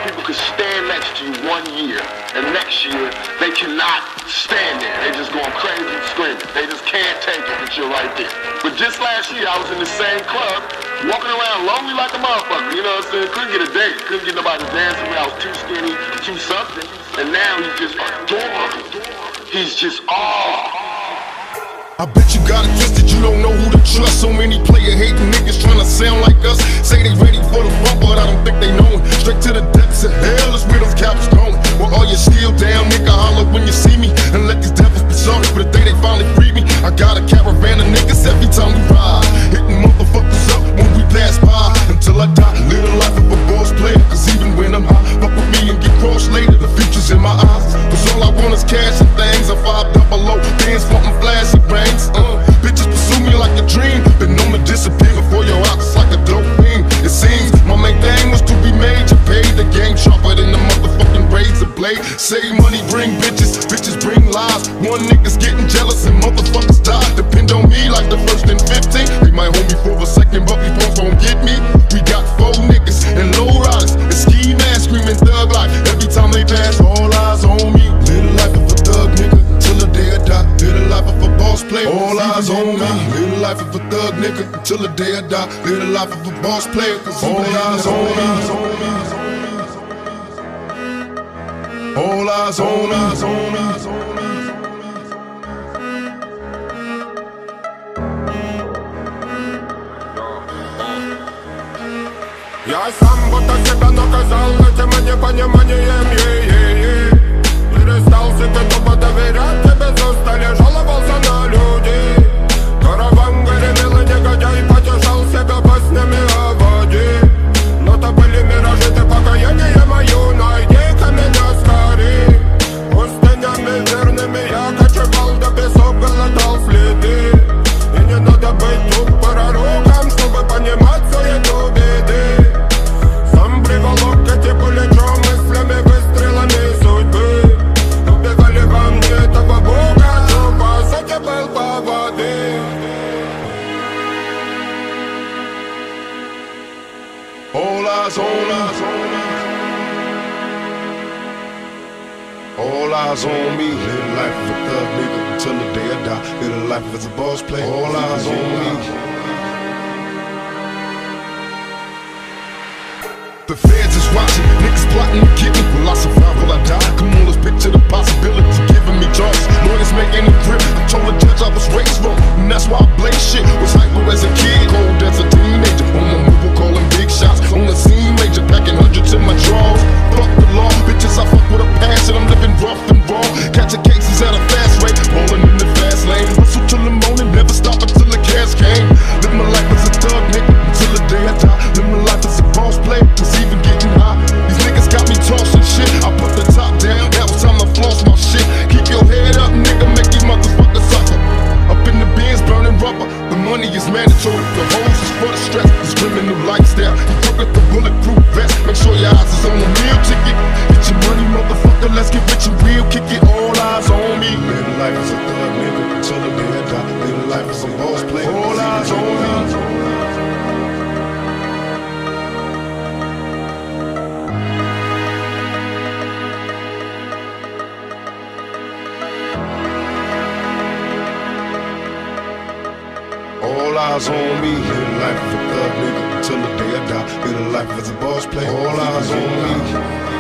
people could stand next to you 1 year, and next year they cannot stand there. They just going crazy screaming. They just can't take it that you're right there. But just last year, I was in the same club, walking around lonely like a motherfucker. You know what I'm saying? Couldn't get a date. Couldn't get nobody to dance with me. I was too skinny, too something. And now he's just adorable. He's just I bet you got it twisted, you don't know who to trust. So many player-hating niggas tryna sound like us. Say they ready for the front, but I don't think they know it. Straight to the depths of hell is where those cowards going. Well, all your steel down, nigga, holler when you see me. And let these devils be sorry for the day they finally free me. I got a caravan of niggas every time we ride, hitting motherfuckers up when we pass by. Until I die, live the life of a boss player. Cause even when I'm high, fuck with me and get crossed later. The future's in my eyes, cause all I want is cash and things. I 5 double O, bands wantin' flashy brains. Bitches pursue me like a dream, been known to disappear before your eyes like a dope beam. It seems my main thing was to be major, paid. The game sharper than the motherfucking razor blade. Save money, bring bitches, bitches bring lies. One nigga's getting jealous and motherfuckers die. Depend on me like the first and 15. They might hold me for a second, but before gon' get me. We got 4 niggas and low riders and ski masks screaming thug life. Every time they pass, all eyes on me. Live the life of a thug nigga till the day I die. Live the life of a boss player. All eyes on me. Live the life of a thug nigga until the day I die. Live the life of a boss player. Cause all eyes on me. All eyes on me. Я сам будто себя наказал этим непониманием, перестал себе тупо доверять, тебе застали, жаловался на людей. Караван гремел и негодяй потешал себя баснями о воде. Но то были миражи, ты покаяние мое, найди-ка меня скорей. Пустынями верными я кочевал, до песок глотал следы. И не надо быть тут пророком, чтобы понимать суету беды. Сам приволок эти пулечом мыслями, выстрелами судьбы. Убивали во мне этого бога, что по сути был по воде. All eyes on us. All eyes on me. Live the life of a thug nigga until the day I die. Live the life as a boss player. All eyes on me. The feds is watching, niggas plotting to get me. Will I survive, will I die? Come on, let's picture the possibility giving me charges. Lawyers making a grip, I told the judge I was raised wrong, and that's why I blame shit. Was hyper as a kid, cold as a teenager. On my mobile calling big shots, on the scene major, packing hundreds in my drawers. Fuck the law, bitches I fuck with a passion. I'm living rough and raw, catching cases at a fast rate, rolling in the fast lane. Whistle till the morning, never stop until the cash came. Live my life as a thug nigga until the day I die. Live my life as a boss player. Even getting high, these niggas got me tossing shit. I put the top down, now it's time to floss my shit. Keep your head up, nigga, make these motherfuckers suffer. Up in the bins, burning rubber. The money is mandatory, the hoes is for the stress. This criminal lifestyle, you took with the bulletproof vest. Make sure your eyes is on the meal ticket. Get your money, motherfucker, let's get rich and real. Kick it, all eyes on me. Live the life as a thug nigga until the day I die. Live the life as a boss player. All eyes on me. All eyes on me. Live the life of a thug nigga until the day I die. Live the life as a boss player. All eyes on me.